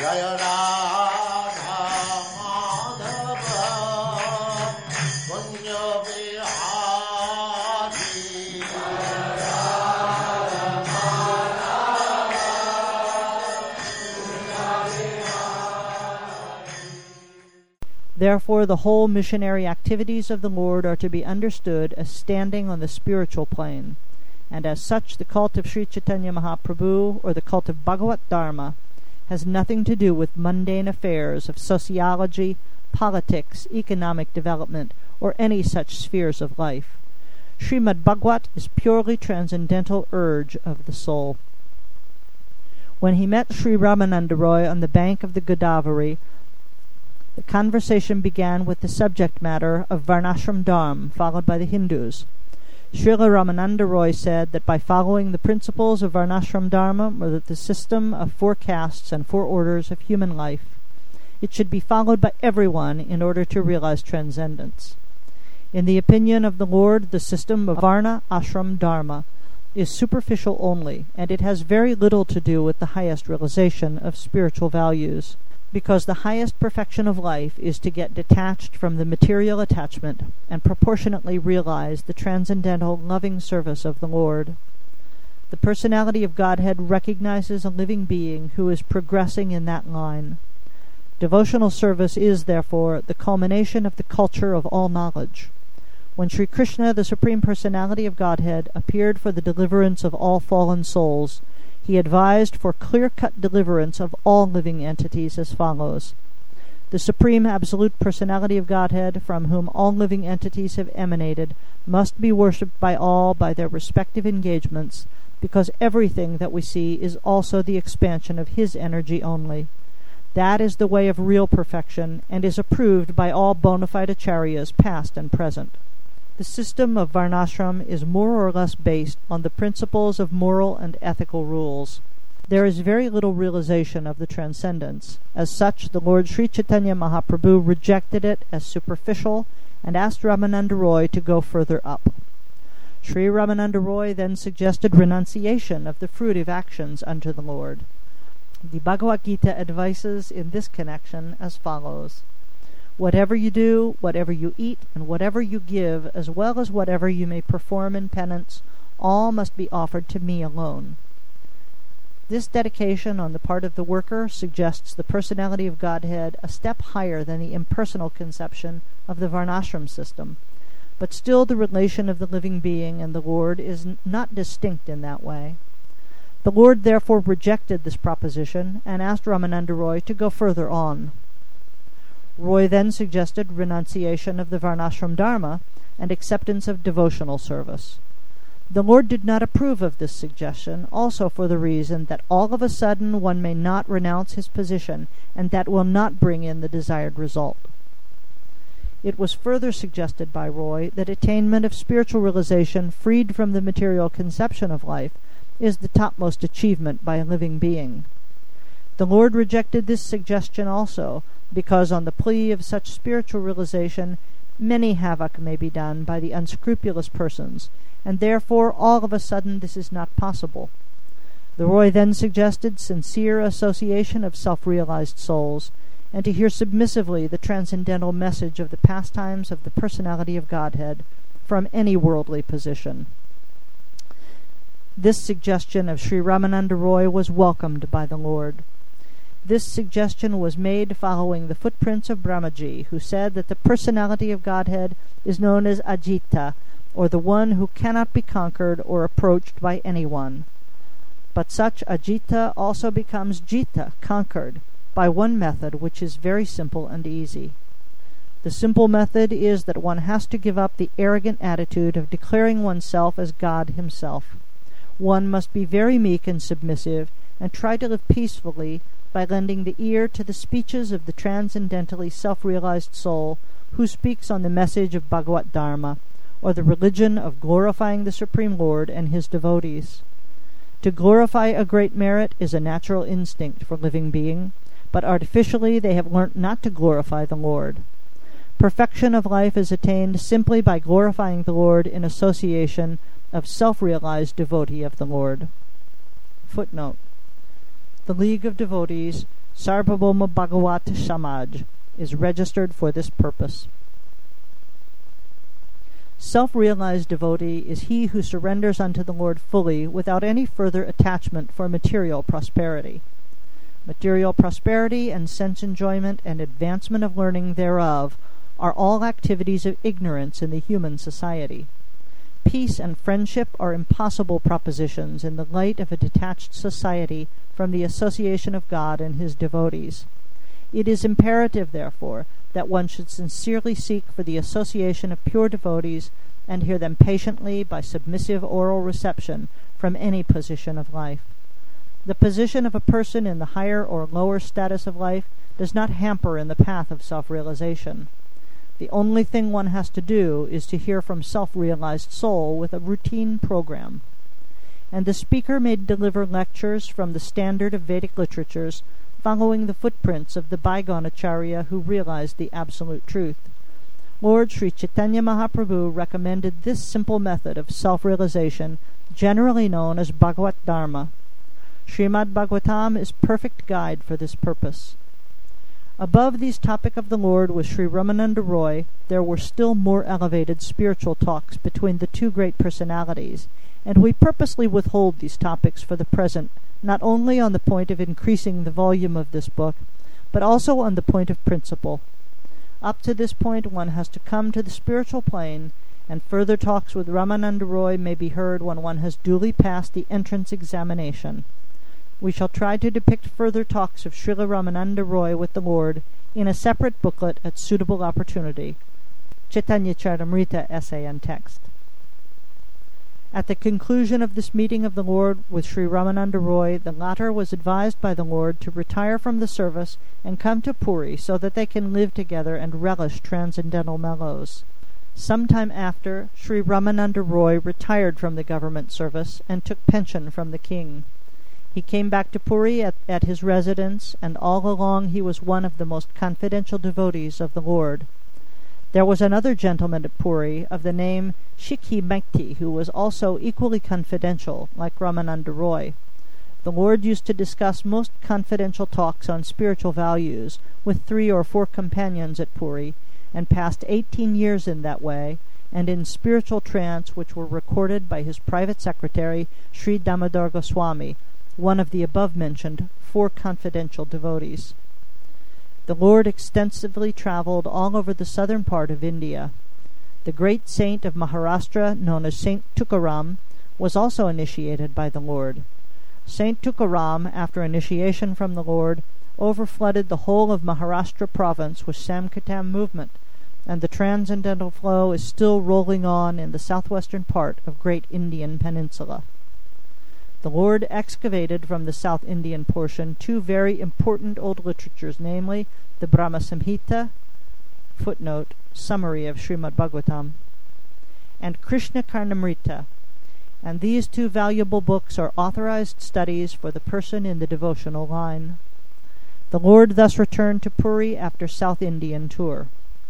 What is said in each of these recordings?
Jaya Radha Madhava Punya Vihari Jaya Radha Madhava Punya Vihari. Therefore, the whole missionary activities of the Lord are to be understood as standing on the spiritual plane, and as such the cult of Sri Chaitanya Mahaprabhu, or the cult of Bhagavat Dharma, has nothing to do with mundane affairs of sociology, politics, economic development, or any such spheres of life. Srimad Bhagavat is purely transcendental urge of the soul. When he met Sri Ramananda Roy on the bank of the Godavari, the conversation began with the subject matter of Varnashram Dharma, followed by the Hindus. Srila Ramananda Roy said that by following the principles of Varnashram Dharma, or the system of 4 castes and 4 orders of human life, it should be followed by everyone in order to realize transcendence. In the opinion of the Lord, the system of Varna Ashram Dharma is superficial only, and it has very little to do with the highest realization of spiritual values, because the highest perfection of life is to get detached from the material attachment and proportionately realize the transcendental loving service of the Lord. The personality of Godhead recognizes a living being who is progressing in that line. Devotional service is, therefore, the culmination of the culture of all knowledge. When Sri Krishna, the Supreme Personality of Godhead, appeared for the deliverance of all fallen souls, he advised for clear-cut deliverance of all living entities as follows. The Supreme Absolute Personality of Godhead, from whom all living entities have emanated, must be worshipped by all by their respective engagements, because everything that we see is also the expansion of his energy only. That is the way of real perfection, and is approved by all bona fide acharyas, past and present. The system of Varnashram is more or less based on the principles of moral and ethical rules. There is very little realization of the transcendence. As such, the Lord Sri Chaitanya Mahaprabhu rejected it as superficial and asked Ramananda Roy to go further up. Sri Ramananda Roy then suggested renunciation of the fruitive actions unto the Lord. The Bhagavad Gita advises in this connection as follows. Whatever you do, whatever you eat, and whatever you give, as well as whatever you may perform in penance, all must be offered to me alone. This dedication on the part of the worker suggests the personality of Godhead a step higher than the impersonal conception of the Varnashram system, but still the relation of the living being and the Lord is not distinct in that way. The Lord therefore rejected this proposition and asked Ramananda Roy to go further on. Roy then suggested renunciation of the Varnashram Dharma and acceptance of devotional service. The Lord did not approve of this suggestion, also for the reason that all of a sudden one may not renounce his position, and that will not bring in the desired result. It was further suggested by Roy that attainment of spiritual realization freed from the material conception of life is the topmost achievement by a living being. The Lord rejected this suggestion also, because on the plea of such spiritual realization many havoc may be done by the unscrupulous persons, and therefore all of a sudden this is not possible. The Roy then suggested sincere association of self-realized souls, and to hear submissively the transcendental message of the pastimes of the personality of Godhead from any worldly position. This suggestion of Sri Ramananda Roy was welcomed by the Lord. This suggestion was made following the footprints of Brahmaji, who said that the personality of Godhead is known as Ajita, or the one who cannot be conquered or approached by anyone. But such Ajita also becomes Jita, conquered, by one method which is very simple and easy. The simple method is that one has to give up the arrogant attitude of declaring oneself as God himself. One must be very meek and submissive, and try to live peacefully by lending the ear to the speeches of the transcendentally self-realized soul who speaks on the message of Bhagavat Dharma, or the religion of glorifying the Supreme Lord and his devotees. To glorify a great merit is a natural instinct for living being, but artificially they have learnt not to glorify the Lord. Perfection of life is attained simply by glorifying the Lord in association of self-realized devotee of the Lord. Footnote: The League of Devotees, Sarvabhauma Bhagavat Samaj, is registered for this purpose. Self-realized devotee is he who surrenders unto the Lord fully without any further attachment for material prosperity. Material prosperity and sense enjoyment and advancement of learning thereof are all activities of ignorance in the human society. Peace and friendship are impossible propositions in the light of a detached society from the association of God and his devotees. It is imperative, therefore, that one should sincerely seek for the association of pure devotees and hear them patiently by submissive oral reception from any position of life. The position of a person in the higher or lower status of life does not hamper in the path of self-realization. The only thing one has to do is to hear from self-realized soul with a routine program. And the speaker may deliver lectures from the standard of Vedic literatures, following the footprints of the bygone Acharya who realized the absolute truth. Lord Sri Chaitanya Mahaprabhu recommended this simple method of self-realization, generally known as Bhagavat Dharma. Srimad Bhagavatam is perfect guide for this purpose. Above these topic of the Lord with Sri Ramananda Roy, there were still more elevated spiritual talks between the two great personalities, and we purposely withhold these topics for the present, not only on the point of increasing the volume of this book, but also on the point of principle. Up to this point one has to come to the spiritual plane, and further talks with Ramananda Roy may be heard when one has duly passed the entrance examination. We shall try to depict further talks of Srila Ramananda Roy with the Lord in a separate booklet at suitable opportunity. Chaitanya Charitamrita essay and text. At the conclusion of this meeting of the Lord with Sri Ramananda Roy, the latter was advised by the Lord to retire from the service and come to Puri so that they can live together and relish transcendental mellows. Some time after, Sri Ramananda Roy retired from the government service and took pension from the king. He came back to Puri at his residence, and all along he was one of the most confidential devotees of the Lord. There was another gentleman at Puri of the name Shikhi Maikti, who was also equally confidential, like Ramananda Roy. The Lord used to discuss most confidential talks on spiritual values with 3 or 4 companions at Puri, and passed 18 years in that way, and in spiritual trance which were recorded by his private secretary, Sri Damodar Goswami, one of the above-mentioned 4 confidential devotees. The Lord extensively traveled all over the southern part of India. The great saint of Maharashtra, known as Saint Tukaram, was also initiated by the Lord. Saint Tukaram, after initiation from the Lord, overflooded the whole of Maharashtra province with Sankirtan movement, and the transcendental flow is still rolling on in the southwestern part of great Indian peninsula. The Lord excavated from the South Indian portion 2 very important old literatures, namely the Brahma Samhita, footnote, summary of Srimad Bhagavatam, and Krishna Karnamrita, and these 2 valuable books are authorized studies for the person in the devotional line. The Lord thus returned to Puri after South Indian tour.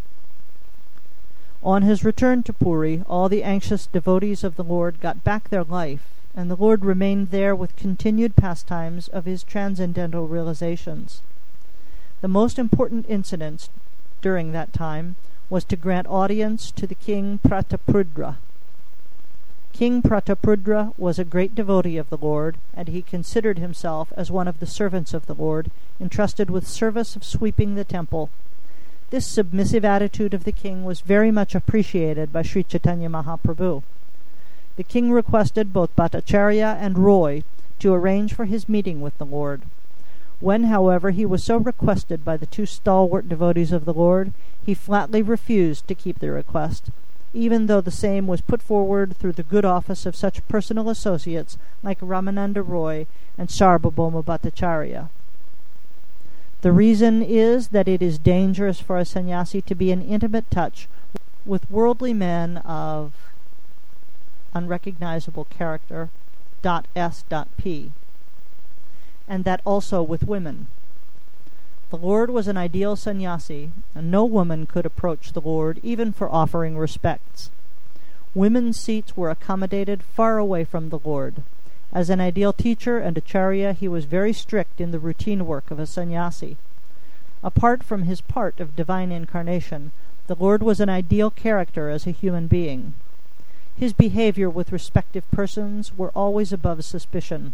On his return to Puri, all the anxious devotees of the Lord got back their life, and the Lord remained there with continued pastimes of his transcendental realizations. The most important incident during that time was to grant audience to the king Prataprudra. King Prataprudra was a great devotee of the Lord, and he considered himself as one of the servants of the Lord, entrusted with service of sweeping the temple. This submissive attitude of the king was very much appreciated by Sri Chaitanya Mahaprabhu. The king requested both Bhattacharya and Roy to arrange for his meeting with the Lord. When, however, he was so requested by the 2 stalwart devotees of the Lord, he flatly refused to keep the request, even though the same was put forward through the good office of such personal associates like Ramananda Roy and Sarvabhauma Bhattacharya. The reason is that it is dangerous for a sannyasi to be in intimate touch with worldly men of unrecognizable character, .s.p, and that also with women. The Lord was an ideal sannyasi, and no woman could approach the Lord even for offering respects. Women's seats were accommodated far away from the Lord, As an ideal teacher and acharya, he was very strict in the routine work of a sannyasi. Apart from his part of divine incarnation, the Lord was an ideal character as a human being. His behavior with respective persons were always above suspicion.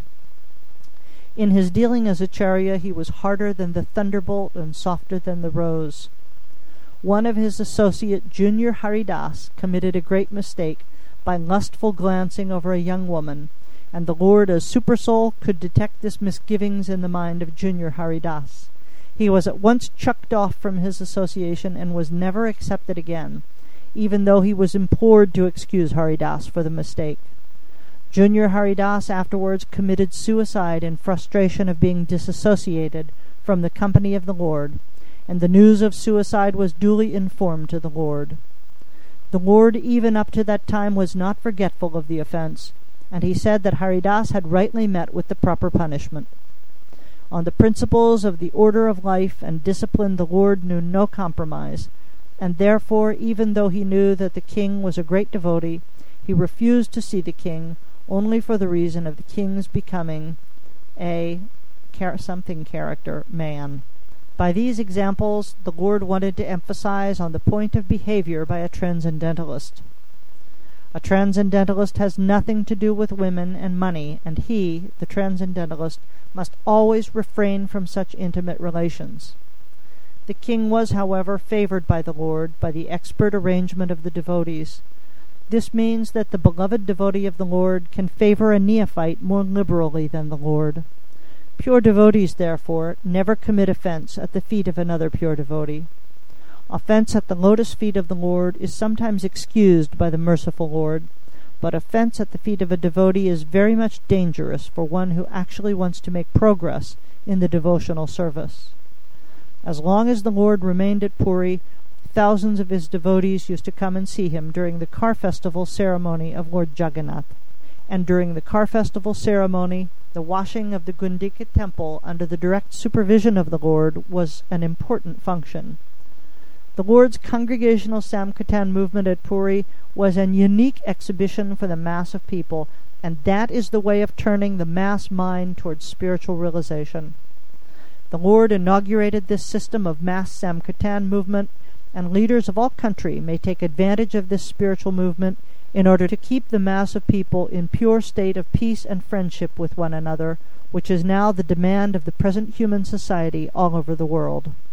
In his dealing as acharya, he was harder than the thunderbolt and softer than the rose. One of his associate, Junior Haridas, committed a great mistake by lustful glancing over a young woman, and the Lord as Supersoul could detect this misgivings in the mind of Junior Haridas. He was at once chucked off from his association and was never accepted again, even though he was implored to excuse Haridas for the mistake. Junior Haridas afterwards committed suicide in frustration of being disassociated from the company of the Lord, and the news of suicide was duly informed to the Lord. The Lord even up to that time was not forgetful of the offense, and he said that Haridas had rightly met with the proper punishment. On the principles of the order of life and discipline the Lord knew no compromise, and therefore, even though he knew that the king was a great devotee, he refused to see the king only for the reason of the king's becoming a something character man. By these examples, the Lord wanted to emphasize on the point of behavior by a transcendentalist. A transcendentalist has nothing to do with women and money, and he, the transcendentalist, must always refrain from such intimate relations. The king was, however, favored by the Lord by the expert arrangement of the devotees. This means that the beloved devotee of the Lord can favor a neophyte more liberally than the Lord. Pure devotees, therefore, never commit offense at the feet of another pure devotee. Offense at the lotus feet of the Lord is sometimes excused by the merciful Lord, but offense at the feet of a devotee is very much dangerous for one who actually wants to make progress in the devotional service. As long as the Lord remained at Puri, thousands of his devotees used to come and see him during the car festival ceremony of Lord Jagannath, and during the car festival ceremony, the washing of the Gundika temple under the direct supervision of the Lord was an important function. The Lord's Congregational Samkirtan movement at Puri was an unique exhibition for the mass of people, and that is the way of turning the mass mind towards spiritual realization. The Lord inaugurated this system of mass Samkirtan movement, and leaders of all country may take advantage of this spiritual movement in order to keep the mass of people in pure state of peace and friendship with one another, which is now the demand of the present human society all over the world.